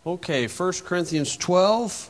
Okay, 1 Corinthians 12.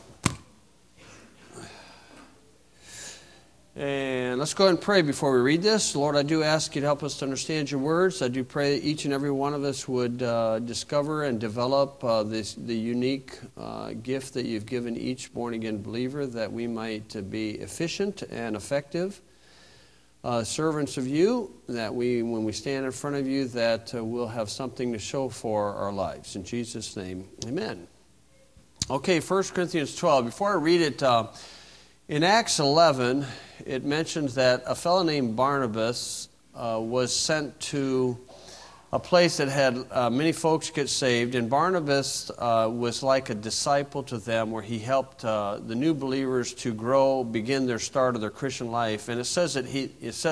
And let's go ahead and pray before we read this. Lord, I do ask you to help us to understand your words. I do pray that each and every one of us would discover and develop the unique gift that you've given each born-again believer, that we might be efficient and effective servants of you, that when we stand in front of you, that we'll have something to show for our lives. In Jesus' name, amen. Okay, 1 Corinthians 12. Before I read it, in Acts 11, it mentions that a fellow named Barnabas was sent to a place that had many folks get saved, and Barnabas was like a disciple to them, where he helped the new believers to grow, begin their start of their Christian life. And it says that he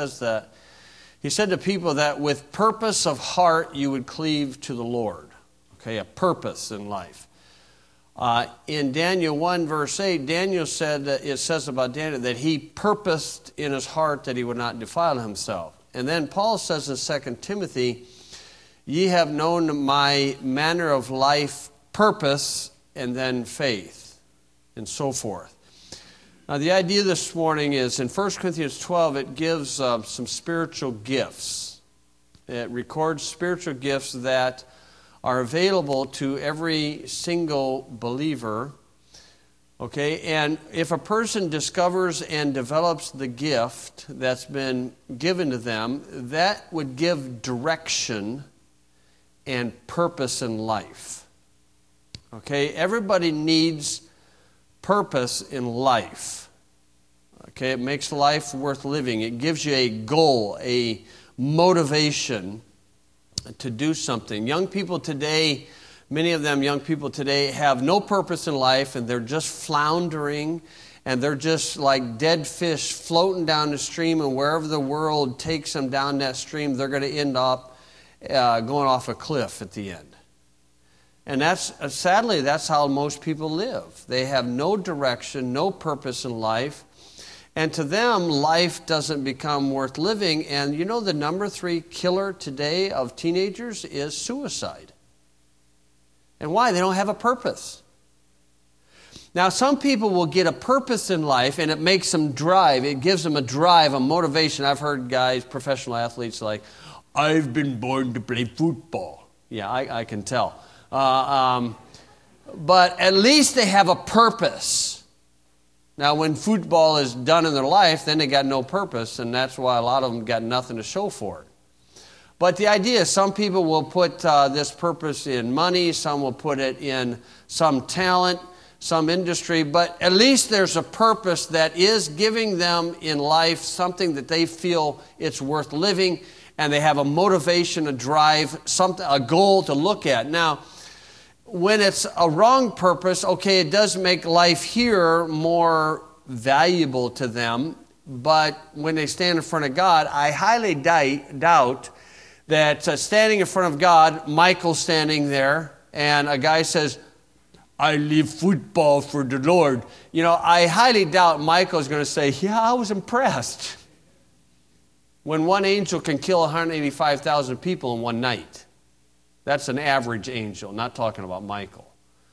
said to people that with purpose of heart you would cleave to the Lord. Okay, a purpose in life. In Daniel 1 verse 8, Daniel said, it says about Daniel that he purposed in his heart that he would not defile himself. And then Paul says in 2 Timothy, ye have known my manner of life, purpose, and then faith, and so forth. Now the idea this morning is in 1 Corinthians 12, it gives some spiritual gifts. It records spiritual gifts that are available to every single believer. Okay, and if a person discovers and develops the gift that's been given to them, that would give direction and purpose in life. Okay, everybody needs purpose in life. Okay, it makes life worth living. It gives you a goal, a motivation to do something. Young people today, many of them young people today, have no purpose in life, and they're just floundering, and they're just like dead fish floating down the stream, and wherever the world takes them down that stream, they're going to end up going off a cliff at the end. And sadly, that's how most people live. They have no direction, no purpose in life. And to them, life doesn't become worth living. And you know the number 3 killer today of teenagers is suicide. And why? They don't have a purpose. Now, some people will get a purpose in life, and it makes them drive. It gives them a drive, a motivation. I've heard guys, professional athletes, like, I've been born to play football. Yeah, I can tell. But at least they have a purpose. Now, when football is done in their life, then they got no purpose, and that's why a lot of them got nothing to show for it. But the idea is some people will put this purpose in money, some will put it in some talent, some industry, but at least there's a purpose that is giving them in life something that they feel it's worth living, and they have a motivation, a drive, a goal to look at. Now, when it's a wrong purpose, okay, it does make life here more valuable to them, but when they stand in front of God, I highly doubt that standing in front of God, Michael's standing there, and a guy says, I leave football for the Lord. You know, I highly doubt Michael's going to say, yeah, I was impressed. When one angel can kill 185,000 people in one night. That's an average angel, not talking about Michael.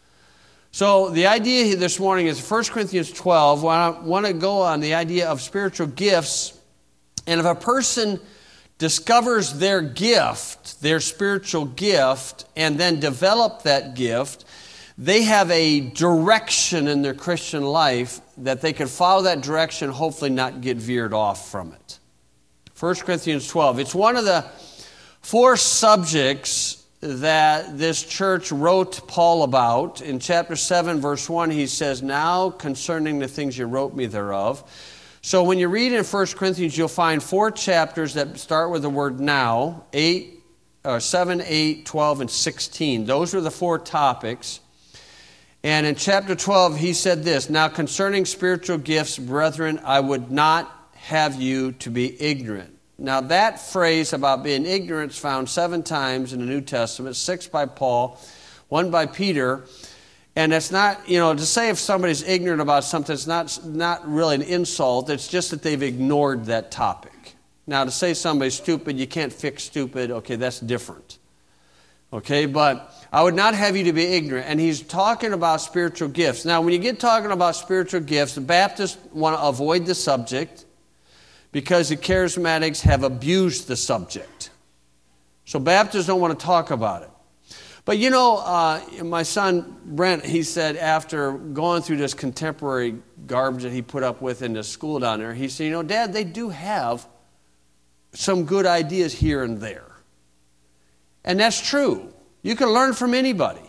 So the idea this morning is 1 Corinthians 12. I want to go on the idea of spiritual gifts. And if a person discovers their gift, their spiritual gift, and then develop that gift, they have a direction in their Christian life that they can follow that direction, hopefully not get veered off from it. 1 Corinthians 12. It's one of the 4 subjects that this church wrote Paul about. In chapter 7, verse 1, he says, now concerning the things you wrote me thereof. So when you read in 1 Corinthians, you'll find 4 chapters that start with the word now, 7, 8, 12, and 16. Those are the 4 topics. And in chapter 12, he said this, now concerning spiritual gifts, brethren, I would not have you to be ignorant. Now that phrase about being ignorant is found 7 times in the New Testament, 6 by Paul, 1 by Peter. And it's not, to say if somebody's ignorant about something, it's not really an insult. It's just that they've ignored that topic. Now to say somebody's stupid, you can't fix stupid, okay, that's different. Okay, but I would not have you to be ignorant. And he's talking about spiritual gifts. Now, when you get talking about spiritual gifts, the Baptists want to avoid the subject because the Charismatics have abused the subject. So Baptists don't want to talk about it. But you know, my son Brent, he said after going through this contemporary garbage that he put up with in the school down there, he said, you know, Dad, they do have some good ideas here and there. And that's true. You can learn from anybody.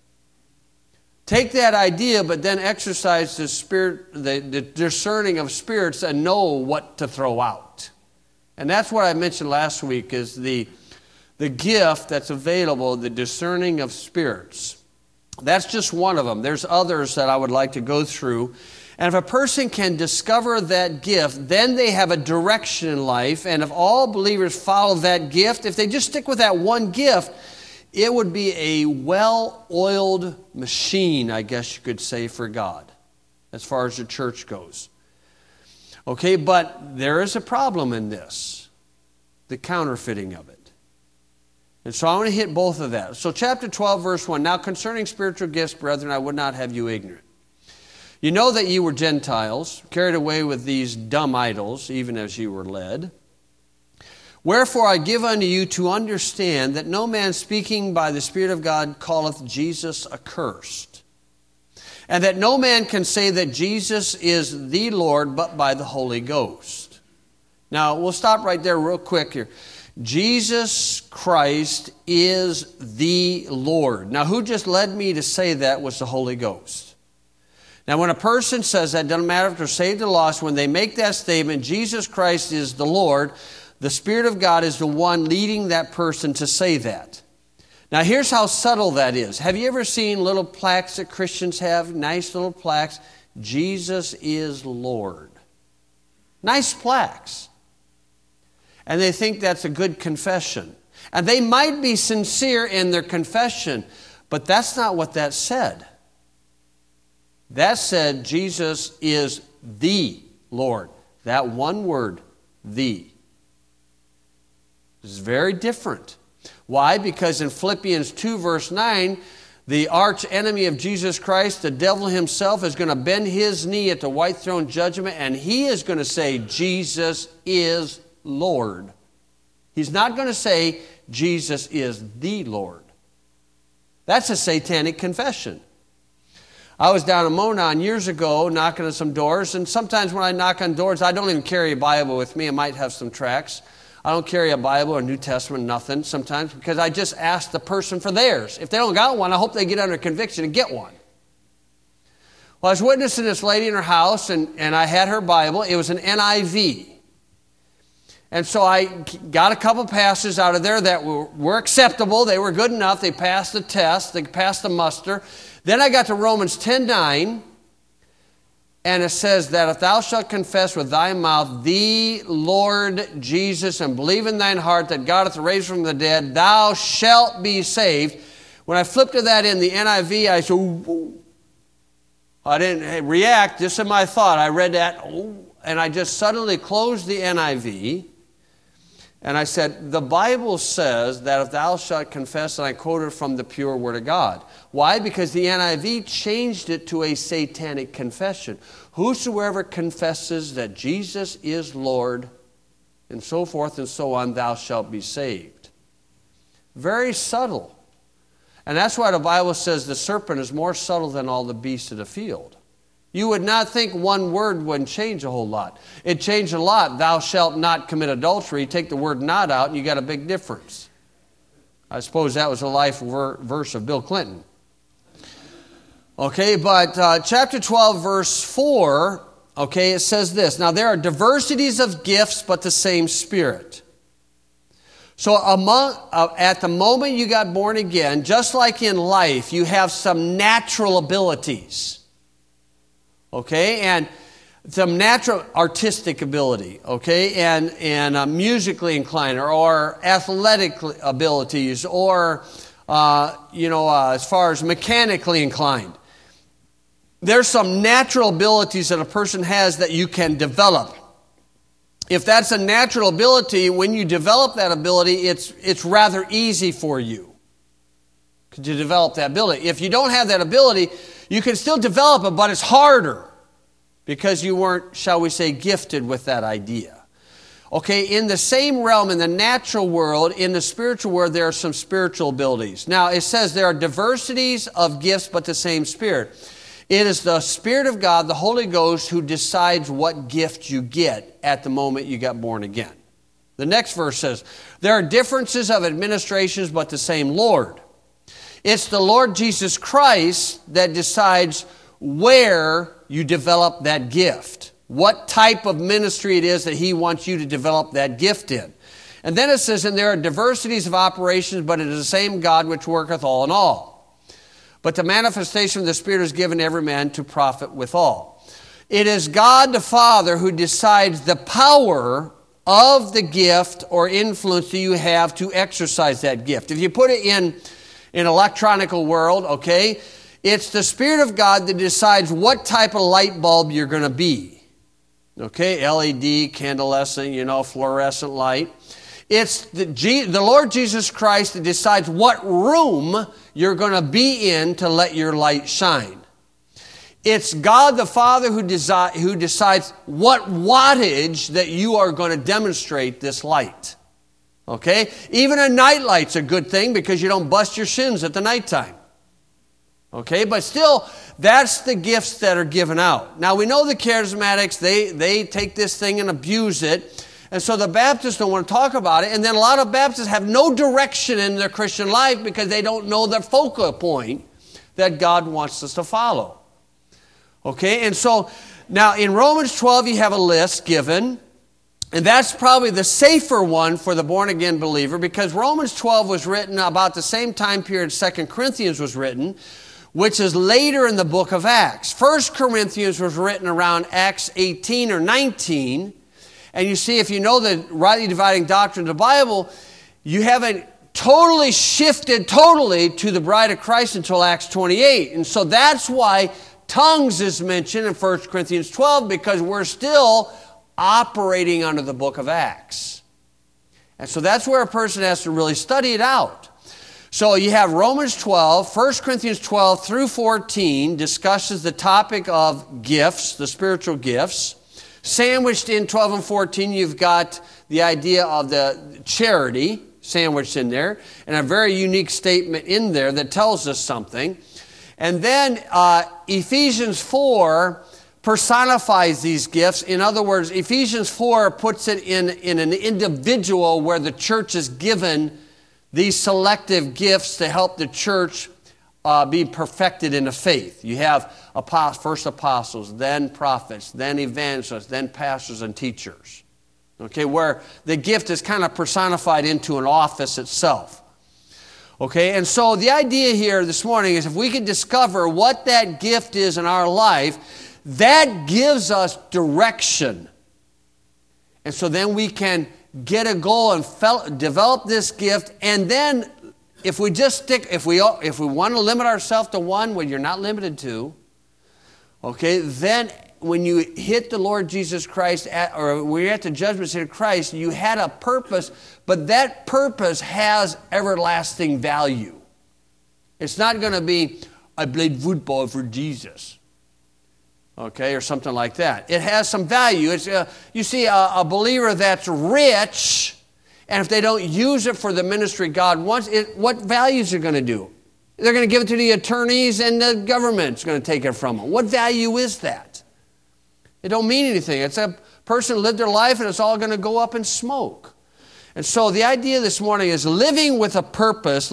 Take that idea, but then exercise the spirit, the discerning of spirits, and know what to throw out. And that's what I mentioned last week, is the gift that's available, the discerning of spirits. That's just one of them. There's others that I would like to go through. And if a person can discover that gift, then they have a direction in life. And if all believers follow that gift, if they just stick with that one gift, it would be a well-oiled machine, I guess you could say, for God, as far as the church goes. Okay, but there is a problem in this, the counterfeiting of it. And so I want to hit both of that. So chapter 12, verse 1, now concerning spiritual gifts, brethren, I would not have you ignorant. You know that you were Gentiles, carried away with these dumb idols, even as you were led. Wherefore I give unto you to understand that no man speaking by the Spirit of God calleth Jesus accursed, and that no man can say that Jesus is the Lord but by the Holy Ghost. Now, we'll stop right there real quick here. Jesus Christ is the Lord. Now, who just led me to say that was the Holy Ghost. Now, when a person says that, doesn't matter if they're saved or lost, when they make that statement, Jesus Christ is the Lord, the Spirit of God is the one leading that person to say that. Now, here's how subtle that is. Have you ever seen little plaques that Christians have? Nice little plaques. Jesus is Lord. Nice plaques. And they think that's a good confession. And they might be sincere in their confession, but that's not what that said. That said, Jesus is the Lord. That one word, the. This is very different. Why? Because in Philippians 2, verse 9, the arch enemy of Jesus Christ, the devil himself, is going to bend his knee at the white throne judgment, and he is going to say, Jesus is Lord. He's not going to say, Jesus is the Lord. That's a satanic confession. I was down in Monon years ago knocking on some doors, and sometimes when I knock on doors, I don't even carry a Bible with me. I might have some tracts. I don't carry a Bible or New Testament, nothing sometimes, because I just ask the person for theirs. If they don't got one, I hope they get under conviction and get one. Well, I was witnessing this lady in her house, and I had her Bible. It was an NIV. And so I got a couple passages out of there that were acceptable. They were good enough. They passed the test. They passed the muster. Then I got to Romans 10:9, and it says that if thou shalt confess with thy mouth the Lord Jesus and believe in thine heart that God hath raised from the dead, thou shalt be saved. When I flipped to that in the NIV, I said, ooh. I didn't react, just in my thought. I read that, and I just suddenly closed the NIV. And I said, the Bible says that if thou shalt confess, and I quoted from the pure word of God. Why? Because the NIV changed it to a satanic confession. Whosoever confesses that Jesus is Lord, and so forth and so on, thou shalt be saved. Very subtle. And that's why the Bible says the serpent is more subtle than all the beasts of the field. You would not think one word wouldn't change a whole lot. It changed a lot. Thou shalt not commit adultery. Take the word not out and you got a big difference. I suppose that was a life verse of Bill Clinton. Okay, but chapter 12, verse 4, okay, it says this. Now there are diversities of gifts, but the same Spirit. So at the moment you got born again, just like in life, you have some natural abilities. Okay, and some natural artistic ability, okay, and musically inclined, or athletic abilities, or as far as mechanically inclined. There's some natural abilities that a person has that you can develop. If that's a natural ability, when you develop that ability, it's rather easy for you. to develop that ability. If you don't have that ability, you can still develop it, but it's harder because you weren't, shall we say, gifted with that idea. Okay, in the same realm, in the natural world, in the spiritual world, there are some spiritual abilities. Now, it says there are diversities of gifts, but the same Spirit. It is the Spirit of God, the Holy Ghost, who decides what gift you get at the moment you got born again. The next verse says, there are differences of administrations, but the same Lord. It's the Lord Jesus Christ that decides where you develop that gift, what type of ministry it is that He wants you to develop that gift in. And then it says, and there are diversities of operations, but it is the same God which worketh all in all. But the manifestation of the Spirit is given to every man to profit withal. It is God the Father who decides the power of the gift or influence that you have to exercise that gift. If you put it in electronical world, okay, it's the Spirit of God that decides what type of light bulb you're going to be. Okay, LED, candlescent, fluorescent light. It's the Lord Jesus Christ that decides what room you're going to be in to let your light shine. It's God the Father who decides what wattage that you are going to demonstrate this light. Okay? Even a night light's a good thing because you don't bust your shins at the nighttime. Okay? But still, that's the gifts that are given out. Now, we know the charismatics, they take this thing and abuse it. And so the Baptists don't want to talk about it. And then a lot of Baptists have no direction in their Christian life because they don't know the focal point that God wants us to follow. Okay? And so, now in Romans 12, you have a list given. And that's probably the safer one for the born-again believer because Romans 12 was written about the same time period 2 Corinthians was written, which is later in the book of Acts. 1 Corinthians was written around Acts 18 or 19. And you see, if you know the rightly dividing doctrine of the Bible, you haven't totally shifted to the bride of Christ until Acts 28. And so that's why tongues is mentioned in 1 Corinthians 12 because we're still operating under the book of Acts. And so that's where a person has to really study it out. So you have Romans 12, 1 Corinthians 12 through 14 discusses the topic of gifts, the spiritual gifts. Sandwiched in 12 and 14, you've got the idea of the charity sandwiched in there, and a very unique statement in there that tells us something. And then Ephesians 4 personifies these gifts. In other words, Ephesians 4 puts it in an individual where the church is given these selective gifts to help the church be perfected in the faith. You have first apostles, then prophets, then evangelists, then pastors and teachers. Okay, where the gift is kind of personified into an office itself. Okay, and so the idea here this morning is if we can discover what that gift is in our life, that gives us direction. And so then we can get a goal and develop this gift, and then if we want to limit ourselves to one, when you're not limited to, okay, then when you hit the Lord Jesus Christ, or when you're at the judgment seat of Christ, you had a purpose, but that purpose has everlasting value. It's not going to be, I played football for Jesus. Okay, or something like that. It has some value. It's you see, a believer that's rich, and if they don't use it for the ministry God wants, what values are going to do? They're going to give it to the attorneys, and the government's going to take it from them. What value is that? It don't mean anything. It's a person lived their life, and it's all going to go up in smoke. And so the idea this morning is living with a purpose,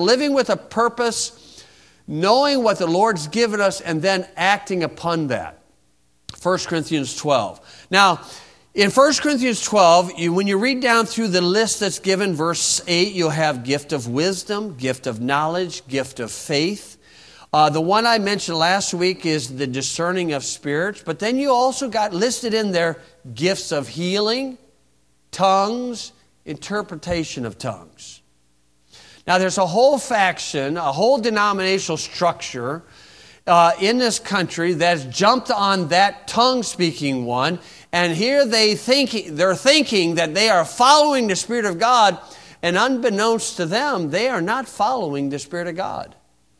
knowing what the Lord's given us, and then acting upon that. 1 Corinthians 12. Now, in 1 Corinthians 12, when you read down through the list that's given, verse 8, you'll have gift of wisdom, gift of knowledge, gift of faith. The one I mentioned last week is the discerning of spirits. But then you also got listed in there gifts of healing, tongues, interpretation of tongues. Now, there's a whole faction, a whole denominational structure in this country that's jumped on that tongue-speaking one, and here they're thinking that they are following the Spirit of God, and unbeknownst to them, they are not following the Spirit of God.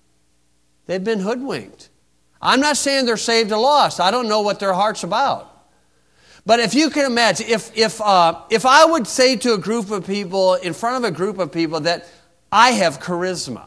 They've been hoodwinked. I'm not saying they're saved or lost. I don't know what their heart's about. But if you can imagine, if I would say to a group of people, in front of a group of people, that I have charisma.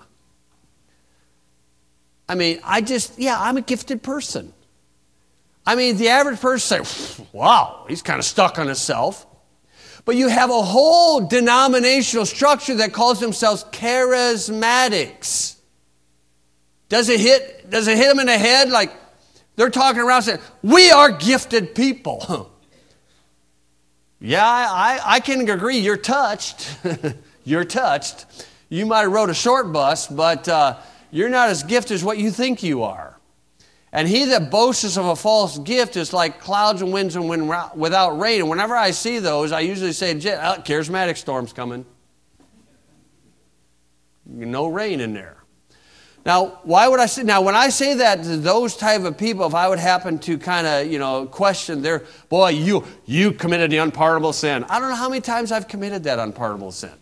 I mean, I'm a gifted person. I mean, the average person say, wow, he's kind of stuck on himself. But you have a whole denominational structure that calls themselves charismatics. Does it hit them in the head? Like they're talking around saying, we are gifted people. Yeah, I can agree. You're touched. You're touched. You might have rode a short bus, but you're not as gifted as what you think you are. And he that boasts of a false gift is like clouds and winds and wind without rain. And whenever I see those, I usually say, charismatic storm's coming. No rain in there. Now, why would I say? Now, when I say that to those type of people, if I would happen to kind of, question their, boy, you committed the unpardonable sin. I don't know how many times I've committed that unpardonable sin.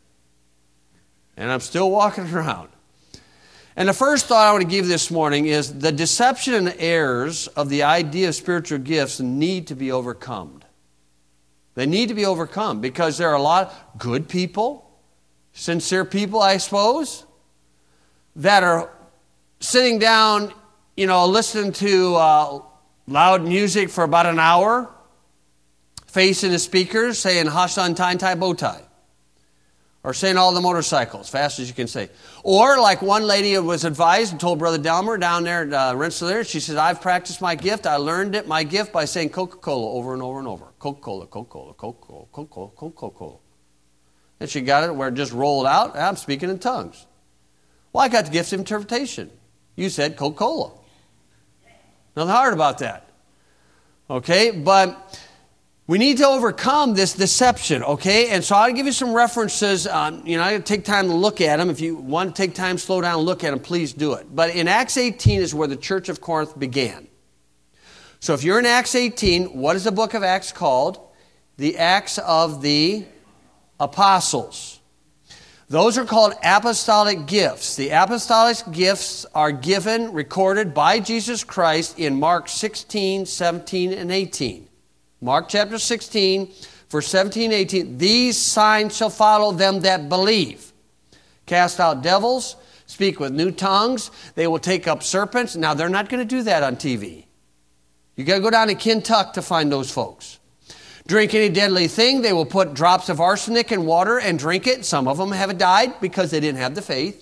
And I'm still walking around. And the first thought I want to give this morning is the deception and errors of the idea of spiritual gifts need to be overcome. They need to be overcome because there are a lot of good people, sincere people, I suppose, that are sitting down, listening to loud music for about an hour, facing the speakers, saying Hashan, tie, bow tie. Or saying all the motorcycles, fast as you can say. Or like one lady was advised and told Brother Delmer down there at Rensselaer, she said, I've practiced my gift. I learned my gift by saying Coca-Cola over and over and over. Coca-Cola, Coca-Cola, Coca-Cola, Coca-Cola, Coca-Cola. And she got it where it just rolled out, and I'm speaking in tongues. Well, I got the gift of interpretation. You said Coca-Cola. Nothing hard about that. Okay, but we need to overcome this deception, okay? And so I'll give you some references. I take time to look at them. If you want to take time, slow down and look at them, please do it. But in Acts 18 is where the church of Corinth began. So if you're in Acts 18, what is the book of Acts called? The Acts of the Apostles. Those are called apostolic gifts. The apostolic gifts are given, recorded by Jesus Christ in Mark 16, 17, and 18. Mark chapter 16, verse 17, 18. These signs shall follow them that believe. Cast out devils, speak with new tongues. They will take up serpents. Now, they're not going to do that on TV. You got to go down to Kentucky to find those folks. Drink any deadly thing. They will put drops of arsenic in water and drink it. Some of them have died because they didn't have the faith.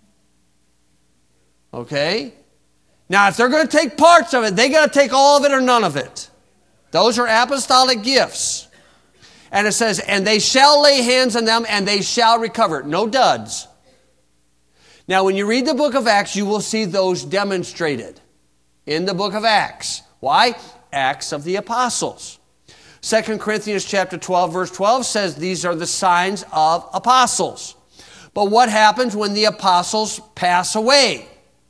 Okay? Now, if they're going to take parts of it, they got to take all of it or none of it. Those are apostolic gifts. And it says, and they shall lay hands on them and they shall recover. No duds. Now, when you read the book of Acts, you will see those demonstrated in the book of Acts. Why? Acts of the Apostles. 2 Corinthians chapter 12, verse 12 says these are the signs of apostles. But what happens when the apostles pass away?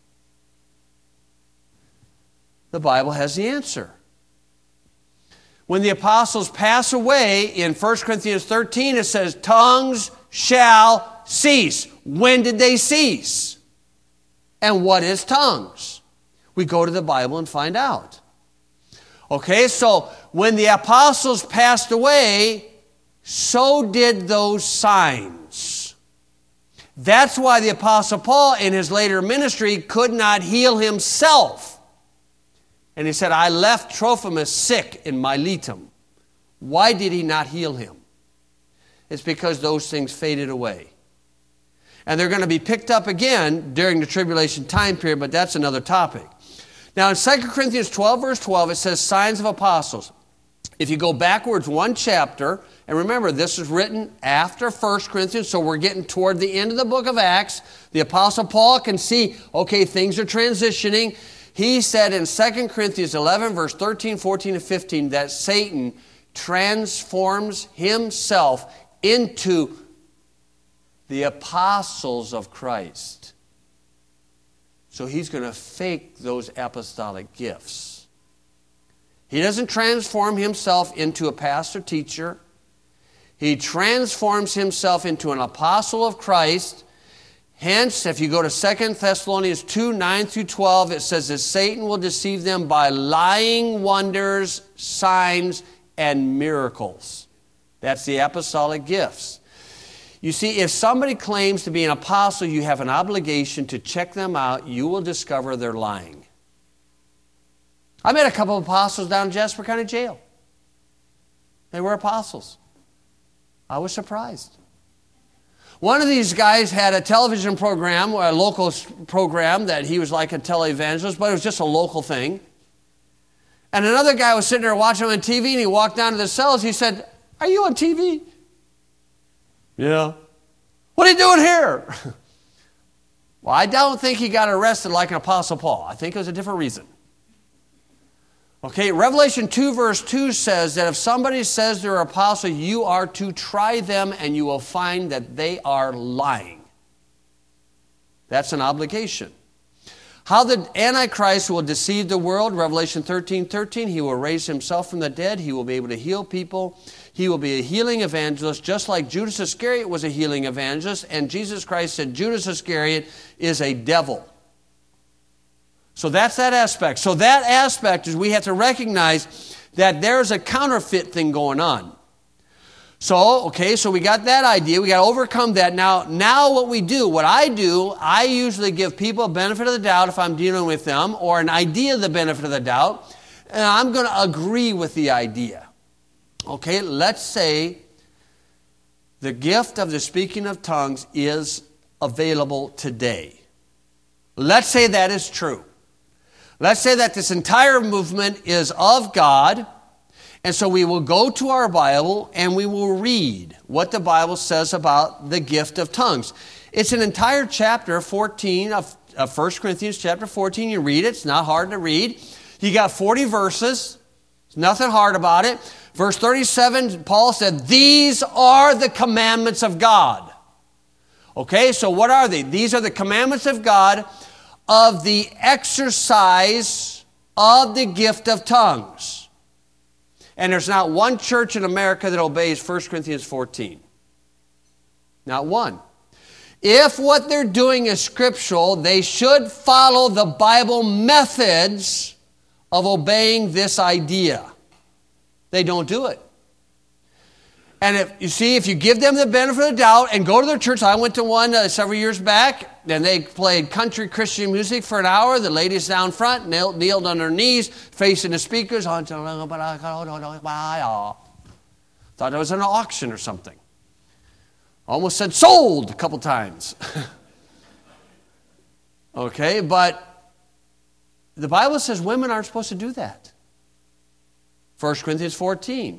The Bible has the answer. When the apostles pass away, in 1 Corinthians 13, it says, tongues shall cease. When did they cease? And what is tongues? We go to the Bible and find out. Okay, so when the apostles passed away, so did those signs. That's why the Apostle Paul, in his later ministry, could not heal himself. And he said, I left Trophimus sick in Miletum. Why did he not heal him? It's because those things faded away. And they're going to be picked up again during the tribulation time period, but that's another topic. Now in 2 Corinthians 12, verse 12, it says signs of apostles. If you go backwards one chapter, and remember, this is written after 1 Corinthians, so we're getting toward the end of the book of Acts. The Apostle Paul can see, okay, things are transitioning. He said in 2 Corinthians 11, verse 13, 14, and 15, that Satan transforms himself into the apostles of Christ. So he's going to fake those apostolic gifts. He doesn't transform himself into a pastor teacher. He transforms himself into an apostle of Christ. Hence, if you go to 2 Thessalonians 2, 9 through 12, it says that Satan will deceive them by lying wonders, signs, and miracles. That's the apostolic gifts. You see, if somebody claims to be an apostle, you have an obligation to check them out. You will discover they're lying. I met a couple of apostles down in Jasper County Jail. They were apostles. I was surprised. One of these guys had a television program, a local program that he was like a televangelist, but it was just a local thing. And another guy was sitting there watching him on TV, and he walked down to the cells. He said, "Are you on TV?" "Yeah." "What are you doing here?" Well, I don't think he got arrested like an Apostle Paul. I think it was a different reason. Okay, Revelation 2 verse 2 says that if somebody says they're an apostle, you are to try them and you will find that they are lying. That's an obligation. How the Antichrist will deceive the world, Revelation 13:13, he will raise himself from the dead. He will be able to heal people. He will be a healing evangelist, just like Judas Iscariot was a healing evangelist. And Jesus Christ said Judas Iscariot is a devil. So that's that aspect. So that aspect is we have to recognize that there's a counterfeit thing going on. So we got that idea. We got to overcome that. Now what we do, what I do, I usually give people a benefit of the doubt if I'm dealing with them, or an idea the benefit of the doubt, and I'm going to agree with the idea. Okay, let's say the gift of the speaking of tongues is available today. Let's say that is true. Let's say that this entire movement is of God, and so we will go to our Bible and we will read what the Bible says about the gift of tongues. It's an entire chapter 14 of 1 Corinthians chapter 14. You read it. It's not hard to read. You got 40 verses. There's nothing hard about it. Verse 37, Paul said, "These are the commandments of God." Okay, so what are they? These are the commandments of God of the exercise of the gift of tongues. And there's not one church in America that obeys 1 Corinthians 14. Not one. If what they're doing is scriptural, they should follow the Bible methods of obeying this idea. They don't do it. And if you give them the benefit of the doubt and go to their church, I went to one several years back, and they played country Christian music for an hour. The ladies down front kneeled on their knees, facing the speakers. Thought it was an auction or something. Almost said sold a couple times. Okay, but the Bible says women aren't supposed to do that. 1 Corinthians 14.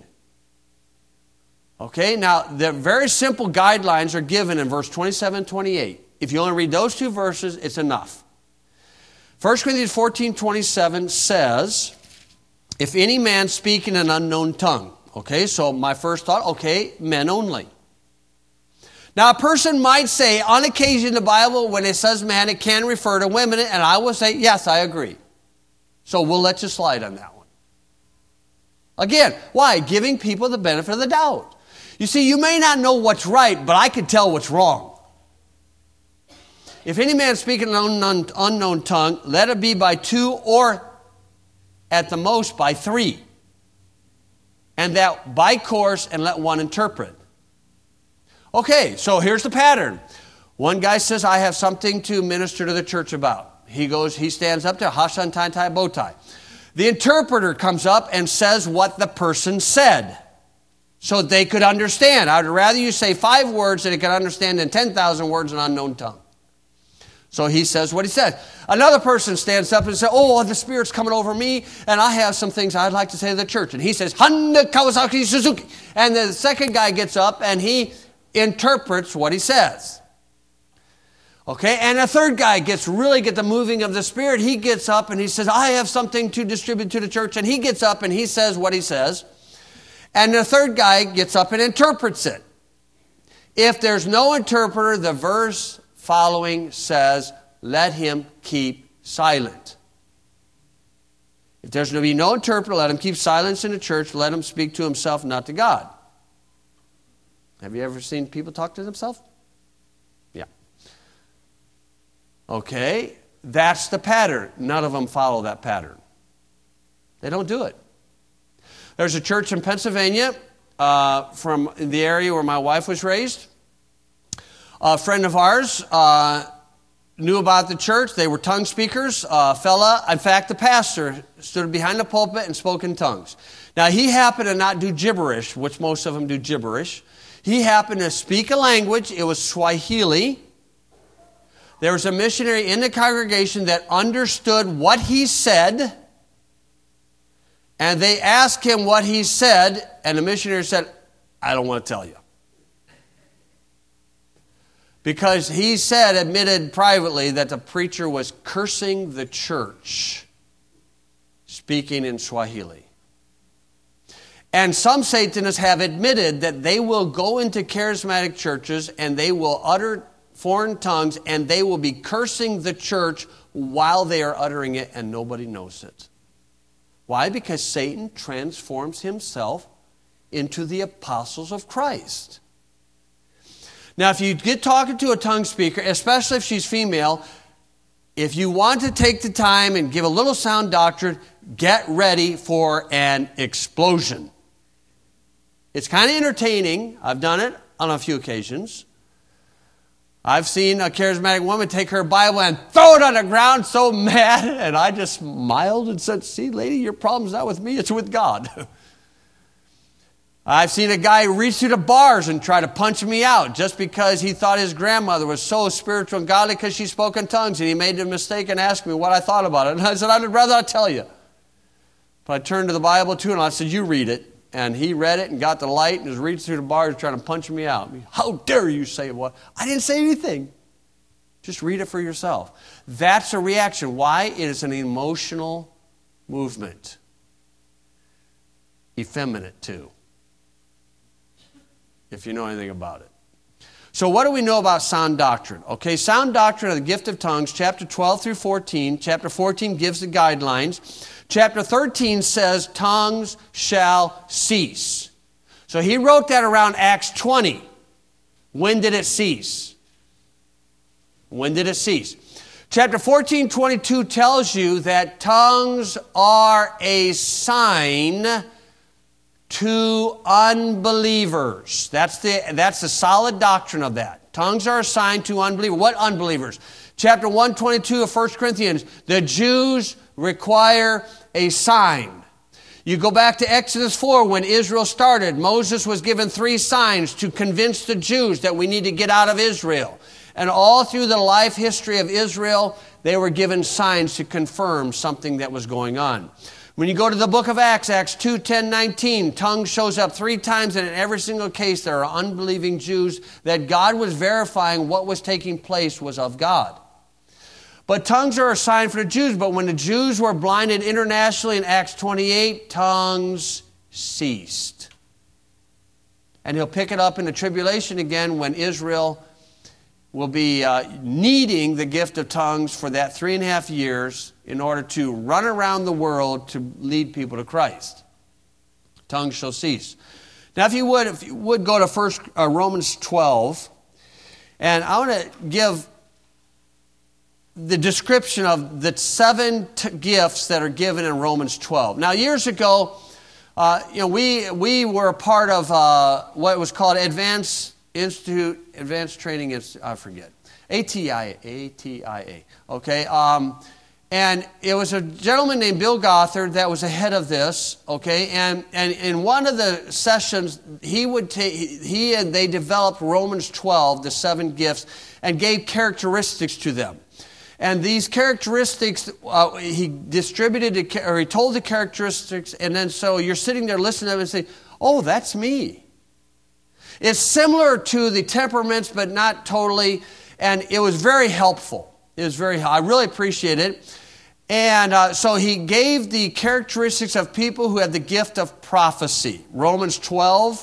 Okay, now the very simple guidelines are given in verse 27 and 28. If you only read those two verses, it's enough. 1 Corinthians 14:27 says, "If any man speak in an unknown tongue." Okay, so my first thought, okay, men only. Now a person might say, on occasion in the Bible, when it says man, it can refer to women, and I will say, yes, I agree. So we'll let you slide on that one. Again, why? Giving people the benefit of the doubt. You see, you may not know what's right, but I can tell what's wrong. If any man speak in an unknown tongue, let it be by two or at the most by three. And that by course, and let one interpret. Okay, so here's the pattern. One guy says, I have something to minister to the church about. He stands up to Hashan Tai Tai Bow Tie. The interpreter comes up and says what the person said, so they could understand. I would rather you say 5 words that it could understand than 10,000 words in an unknown tongue. So he says what he said. Another person stands up and says, oh, the Spirit's coming over me, and I have some things I'd like to say to the church. And he says, Honda Kawasaki Suzuki. And the second guy gets up and he interprets what he says. Okay, and a third guy get the moving of the Spirit. He gets up and he says, I have something to distribute to the church. And he gets up and he says what he says. And the third guy gets up and interprets it. If there's no interpreter, the verse following says, let him keep silent. If there's going to be no interpreter, let him keep silence in the church. Let him speak to himself, not to God. Have you ever seen people talk to themselves? Yeah. Okay? That's the pattern. None of them follow that pattern. They don't do it. There's a church in Pennsylvania from the area where my wife was raised. A friend of ours knew about the church. They were tongue speakers. Fella, in fact, the pastor stood behind the pulpit and spoke in tongues. Now, he happened to not do gibberish, which most of them do gibberish. He happened to speak a language. It was Swahili. There was a missionary in the congregation that understood what he said. And they asked him what he said. And the missionary said, I don't want to tell you. Because he admitted privately that the preacher was cursing the church, speaking in Swahili. And some Satanists have admitted that they will go into charismatic churches and they will utter foreign tongues and they will be cursing the church while they are uttering it and nobody knows it. Why? Because Satan transforms himself into the apostles of Christ. Now, if you get talking to a tongue speaker, especially if she's female, if you want to take the time and give a little sound doctrine, get ready for an explosion. It's kind of entertaining. I've done it on a few occasions. I've seen a charismatic woman take her Bible and throw it on the ground so mad, and I just smiled and said, see, lady, your problem's not with me, it's with God. I've seen a guy reach through the bars and try to punch me out just because he thought his grandmother was so spiritual and godly because she spoke in tongues, and he made the mistake and asked me what I thought about it. And I said, I'd rather not tell you. But I turned to the Bible too, and I said, you read it. And he read it and got the light and was reaching through the bars trying to punch me out. How dare you say what? I didn't say anything. Just read it for yourself. That's a reaction. Why? It is an emotional movement. Effeminate too, if you know anything about it. So what do we know about sound doctrine? Okay, sound doctrine of the gift of tongues, chapter 12 through 14. Chapter 14 gives the guidelines. Chapter 13 says tongues shall cease. So he wrote that around Acts 20. When did it cease? When did it cease? Chapter 14:22 tells you that tongues are a sign to unbelievers. That's the solid doctrine of that. Tongues are a sign to unbelievers. What unbelievers? Chapter 1:22 of 1 Corinthians, the Jews require a sign. You go back to Exodus 4 when Israel started. Moses was given 3 signs to convince the Jews that we need to get out of Israel. And all through the life history of Israel, they were given signs to confirm something that was going on. When you go to the book of Acts, Acts 2, 10, 19, tongues shows up 3 times, and in every single case there are unbelieving Jews that God was verifying what was taking place was of God. But tongues are a sign for the Jews. But when the Jews were blinded internationally in Acts 28, tongues ceased. And he'll pick it up in the tribulation again when Israel will be needing the gift of tongues for that 3.5 years in order to run around the world to lead people to Christ. Tongues shall cease. Now, if you would go to Romans 12, and I want to give the description of the 7 gifts that are given in Romans 12. Now, years ago, we were a part of what was called Advanced Training Institute. I forget. ATIA. Okay. And it was a gentleman named Bill Gothard that was the head of this. Okay. And in one of the sessions, he and they developed Romans 12, the 7 gifts, and gave characteristics to them. And these characteristics, he distributed, or he told the characteristics, and then so you're sitting there listening to them and saying, oh, that's me. It's similar to the temperaments, but not totally, and it was very helpful. I really appreciate it. And so he gave the characteristics of people who had the gift of prophecy. Romans 12,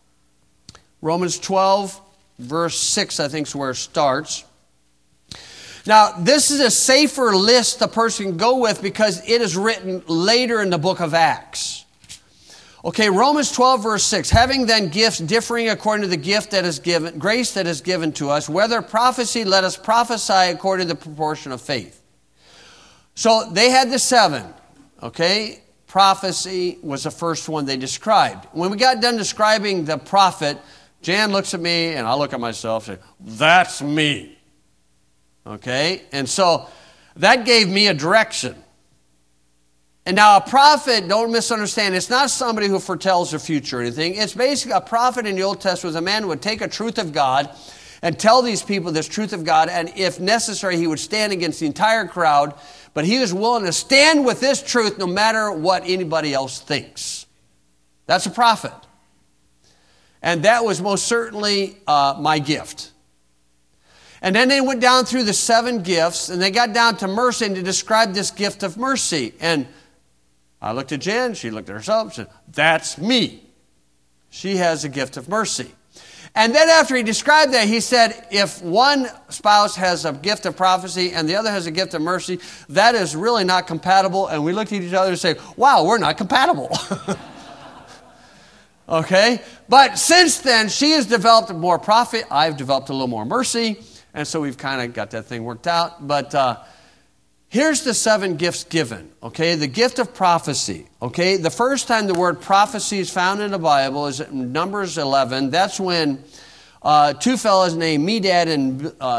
verse 6, I think is where it starts. Now, this is a safer list a person can go with because it is written later in the book of Acts. Okay, Romans 12, verse 6. Having then gifts differing according to the gift that is given, grace that is given to us, whether prophecy, let us prophesy according to the proportion of faith. So they had the 7, okay? Prophecy was the first one they described. When we got done describing the prophet, Jan looks at me and I look at myself and say, that's me. Okay? And so that gave me a direction. And now a prophet, don't misunderstand, it's not somebody who foretells the future or anything. It's basically a prophet in the Old Testament was a man who would take a truth of God and tell these people this truth of God, and if necessary, he would stand against the entire crowd, but he was willing to stand with this truth no matter what anybody else thinks. That's a prophet. And that was most certainly my gift. And then they went down through the 7 gifts, and they got down to mercy, and to describe this gift of mercy. And I looked at Jen, she looked at herself, and said, that's me. She has a gift of mercy. And then after he described that, he said, if one spouse has a gift of prophecy and the other has a gift of mercy, that is really not compatible. And we looked at each other and say, wow, we're not compatible. Okay? But since then, she has developed more prophet. I've developed a little more mercy. And so we've kind of got that thing worked out. But here's the 7 gifts given, okay? The gift of prophecy, okay? The first time the word prophecy is found in the Bible is in Numbers 11. That's when 2 fellows named Medad and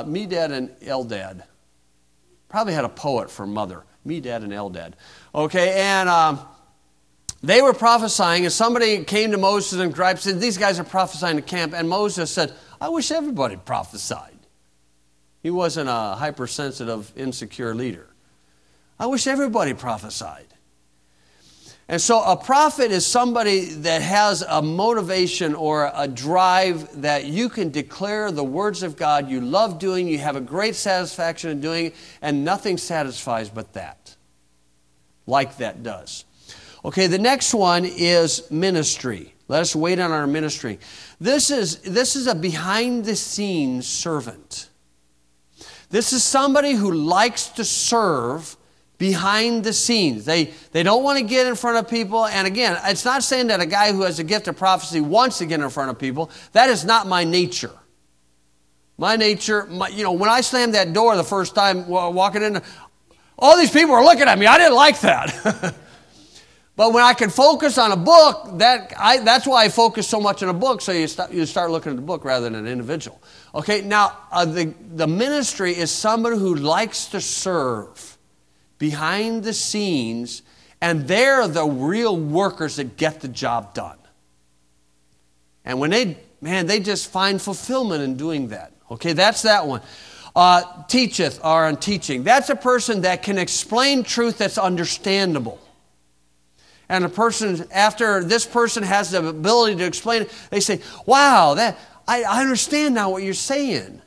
Eldad, probably had a poet for mother, Medad and Eldad, okay? And they were prophesying, and somebody came to Moses and said, these guys are prophesying to camp. And Moses said, I wish everybody prophesied. He wasn't a hypersensitive, insecure leader. I wish everybody prophesied. And so a prophet is somebody that has a motivation or a drive that you can declare the words of God you love doing, you have a great satisfaction in doing, and nothing satisfies but that, like that does. Okay, the next one is ministry. Let us wait on our ministry. This is a behind-the-scenes servant. This is somebody who likes to serve behind the scenes. They don't want to get in front of people. And again, it's not saying that a guy who has a gift of prophecy wants to get in front of people. That is not my nature. My nature, when I slammed that door the first time walking in, all these people were looking at me. I didn't like that. But when I can focus on a book, that's why I focus so much on a book, so you start looking at the book rather than an individual. Okay, now the ministry is somebody who likes to serve behind the scenes, and they're the real workers that get the job done. And when they just find fulfillment in doing that. Okay, that's that one. Teacheth, or on teaching. That's a person that can explain truth that's understandable. And after this person has the ability to explain it, they say, wow, I understand now what you're saying.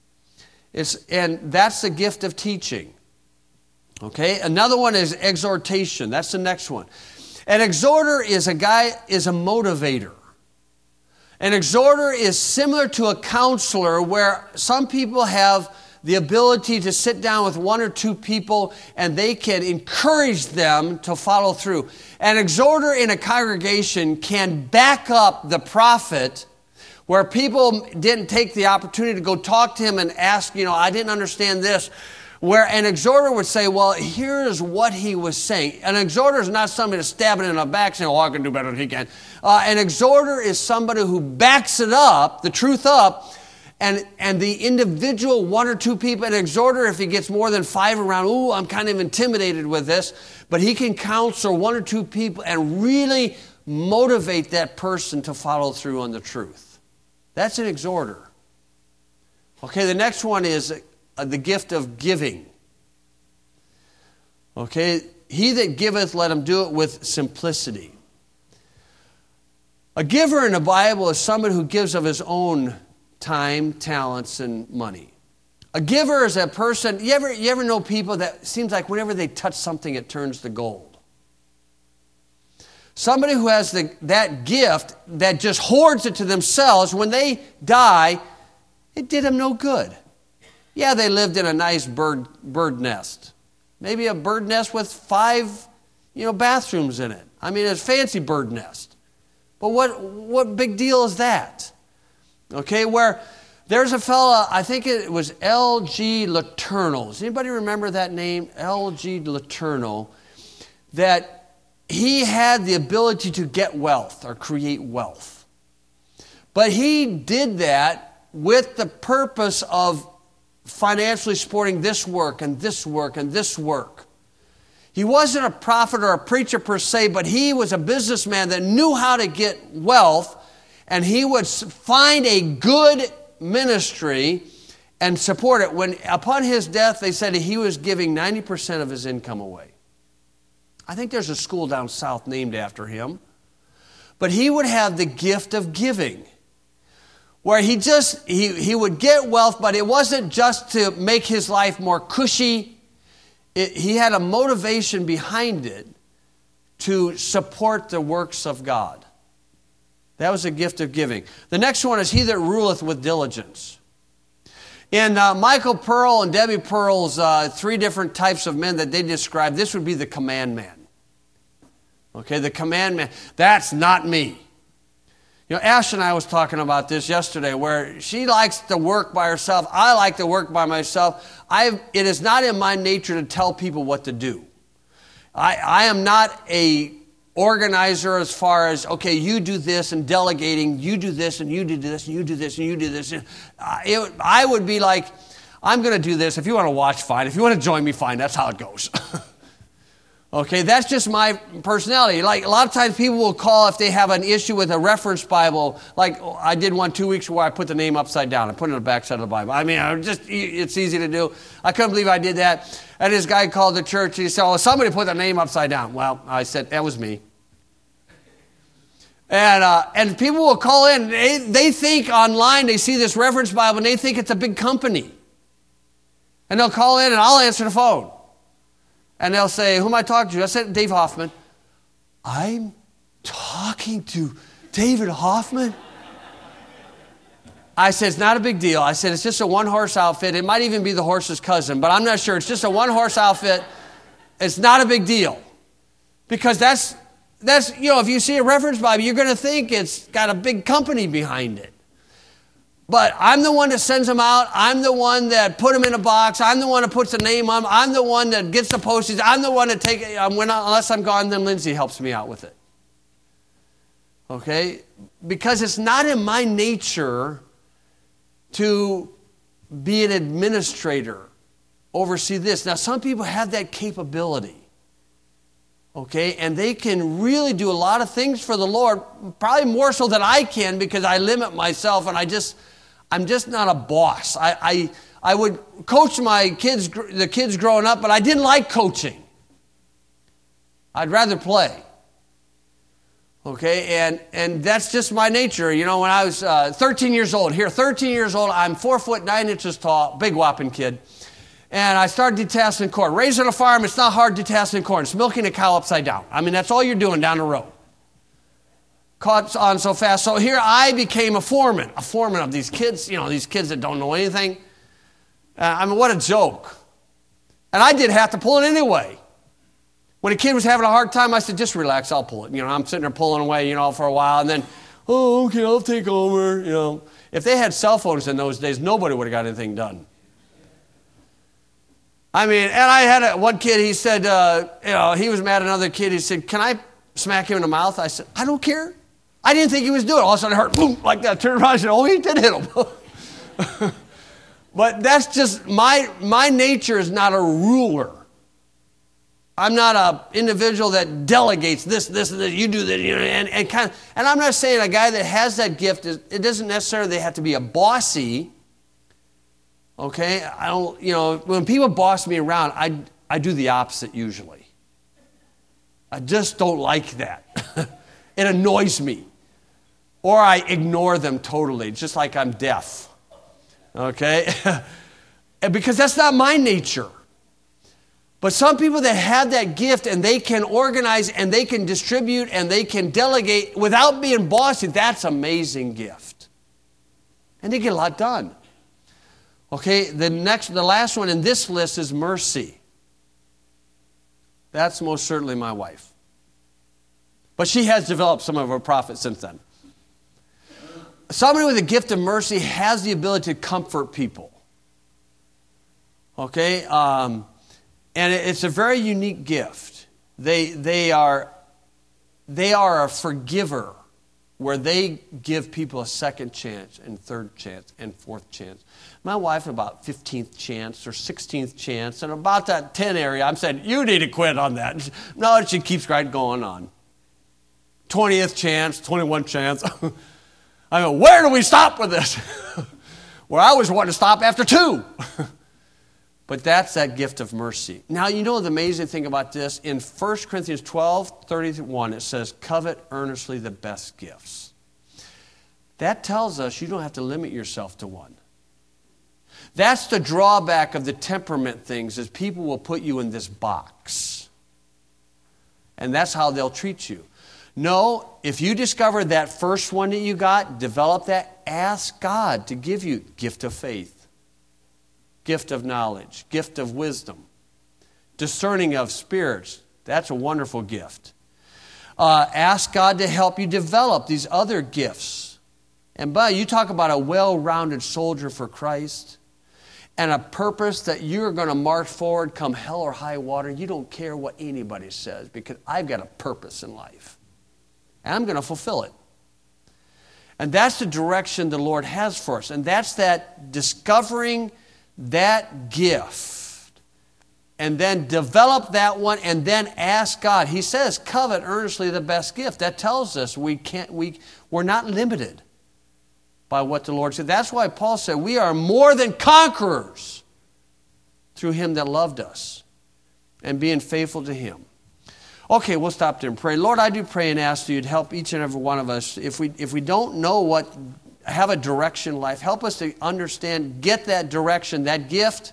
And that's the gift of teaching. Okay, another one is exhortation. That's the next one. An exhorter is a motivator. An exhorter is similar to a counselor, where some people have the ability to sit down with 1 or 2 people and they can encourage them to follow through. An exhorter in a congregation can back up the prophet where people didn't take the opportunity to go talk to him and ask, I didn't understand this. Where an exhorter would say, well, here's what he was saying. An exhorter is not somebody to stab it in the back saying, I can do better than he can. An exhorter is somebody who backs it up, the truth up, and the individual 1 or 2 people, an exhorter, if he gets more than 5 around, I'm kind of intimidated with this, but he can counsel 1 or 2 people and really motivate that person to follow through on the truth. That's an exhorter. Okay, the next one is the gift of giving. Okay, he that giveth, let him do it with simplicity. A giver in the Bible is somebody who gives of his own time, talents, and money. A giver is a person, you ever know people that seems like whenever they touch something, it turns to gold? Somebody who has that gift that just hoards it to themselves, when they die, it did them no good. Yeah, they lived in a nice bird nest. Maybe a bird nest with 5, bathrooms in it. I mean, it's a fancy bird nest. But what big deal is that? Okay, where there's a fella, I think it was L.G. Letourneau. Does anybody remember that name? L.G. Letourneau. That he had the ability to get wealth or create wealth. But he did that with the purpose of financially supporting this work and this work and this work. He wasn't a prophet or a preacher per se, but he was a businessman that knew how to get wealth, and he would find a good ministry and support it. When upon his death, they said he was giving 90% of his income away. I think there's a school down south named after him. But he would have the gift of giving, where he would get wealth, but it wasn't just to make his life more cushy. He had a motivation behind it to support the works of God. That was a gift of giving. The next one is he that ruleth with diligence. In Michael Pearl and Debbie Pearl's 3 different types of men that they describe, this would be the command man. Okay, the command man. That's not me. You know, Ash and I was talking about this yesterday, where she likes to work by herself. I like to work by myself. It is not in my nature to tell people what to do. I am not a organizer as far as, okay, you do this, and delegating, you do this, and you do this, and you do this, and you do this. I would be like, I'm going to do this. If you want to watch, fine. If you want to join me, fine. That's how it goes. Okay, that's just my personality. Like, a lot of times people will call if they have an issue with a reference Bible. Like, I did one 2 weeks where I put the name upside down. I put it on the back side of the Bible. I mean, it's easy to do. I couldn't believe I did that. And this guy called the church. He said, oh, somebody put the name upside down. Well, I said, that was me. And people will call in. They think online, they see this reference Bible, and they think it's a big company. And they'll call in, and I'll answer the phone. And they'll say, who am I talking to? I said, Dave Hoffman. I'm talking to David Hoffman? I said, it's not a big deal. I said, it's just a one-horse outfit. It might even be the horse's cousin, but I'm not sure. It's just a one-horse outfit. It's not a big deal. Because that's if you see a reference Bible, you're going to think it's got a big company behind it. But I'm the one that sends them out. I'm the one that put them in a box. I'm the one that puts the name on them. I'm the one that gets the postage. I'm the one that takes it. Unless I'm gone, then Lindsay helps me out with it. Okay? Because it's not in my nature to be an administrator, oversee this. Now, some people have that capability. Okay? And they can really do a lot of things for the Lord, probably more so than I can, because I limit myself and I'm just not a boss. I would coach the kids growing up, but I didn't like coaching. I'd rather play. Okay, and that's just my nature. You know, when I was 13 years old, I'm 4 foot 9 inches tall, big whopping kid. And I started detasseling corn. Raising a farm, it's not hard detasseling corn. It's milking a cow upside down. I mean, that's all you're doing down the road. Caught on so fast. So here I became a foreman of these kids, these kids that don't know anything. I mean, what a joke. And I did have to pull it anyway. When a kid was having a hard time, I said, just relax, I'll pull it. I'm sitting there pulling away, for a while. And then, oh, okay, I'll take over, If they had cell phones in those days, nobody would have got anything done. I mean, and I had one kid, he said, he was mad at another kid. He said, can I smack him in the mouth? I said, I don't care. I didn't think he was doing it. All of a sudden I heard, boom, like that. Turned around and said, oh, he did hit him. But that's just, my nature is not a ruler. I'm not an individual that delegates this, and this, you do this, and I'm not saying a guy that has that gift, it doesn't necessarily have to be a bossy. Okay, I don't, when people boss me around, I do the opposite usually. I just don't like that. It annoys me. Or I ignore them totally, just like I'm deaf. Okay? Because that's not my nature. But some people that have that gift and they can organize and they can distribute and they can delegate without being bossy, that's an amazing gift. And they get a lot done. Okay, the last one in this list is mercy. That's most certainly my wife. But she has developed some of her prophets since then. Somebody with a gift of mercy has the ability to comfort people. Okay? And it's a very unique gift. They are a forgiver, where they give people a second chance and third chance and fourth chance. My wife, about 15th chance or 16th chance, and about that 10 area, I'm saying, you need to quit on that. No, she keeps right going on. 20th chance, 21 chance. I go, where do we stop with this? Well, I always want to stop after 2. But that's that gift of mercy. Now, you know the amazing thing about this? In 1 Corinthians 12:31, it says, covet earnestly the best gifts. That tells us you don't have to limit yourself to one. That's the drawback of the temperament things, is people will put you in this box. And that's how they'll treat you. No, if you discover that first one that you got, develop that, ask God to give you gift of faith, gift of knowledge, gift of wisdom, discerning of spirits. That's a wonderful gift. Ask God to help you develop these other gifts. And you talk about a well-rounded soldier for Christ and a purpose that you're going to march forward come hell or high water. You don't care what anybody says, because I've got a purpose in life. And I'm going to fulfill it. And that's the direction the Lord has for us. And that's that discovering that gift. And then develop that one and then ask God. He says, covet earnestly the best gift. That tells us we're not limited by what the Lord said. That's why Paul said we are more than conquerors through Him that loved us, and being faithful to Him. Okay, we'll stop there and pray. Lord, I do pray and ask that you'd help each and every one of us. If we don't know have a direction in life, help us to understand, get that direction, that gift,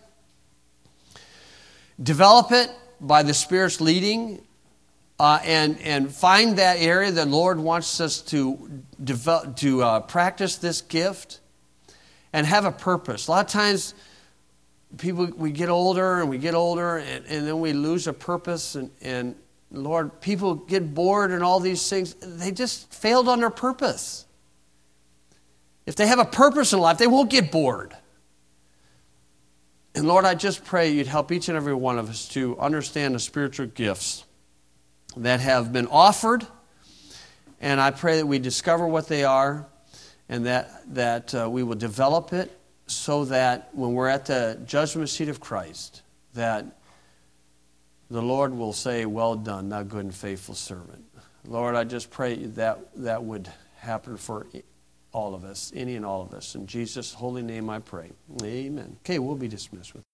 develop it by the Spirit's leading, and find that area that the Lord wants us to develop, to practice this gift, and have a purpose. A lot of times, we get older and then we lose a purpose, and Lord, people get bored and all these things. They just failed on their purpose. If they have a purpose in life, they won't get bored. And Lord, I just pray you'd help each and every one of us to understand the spiritual gifts that have been offered. And I pray that we discover what they are, and that we will develop it, so that when we're at the judgment seat of Christ, that the Lord will say, well done, thou good and faithful servant. Lord, I just pray that would happen for all of us, any and all of us. In Jesus' holy name I pray. Amen. Okay, we'll be dismissed with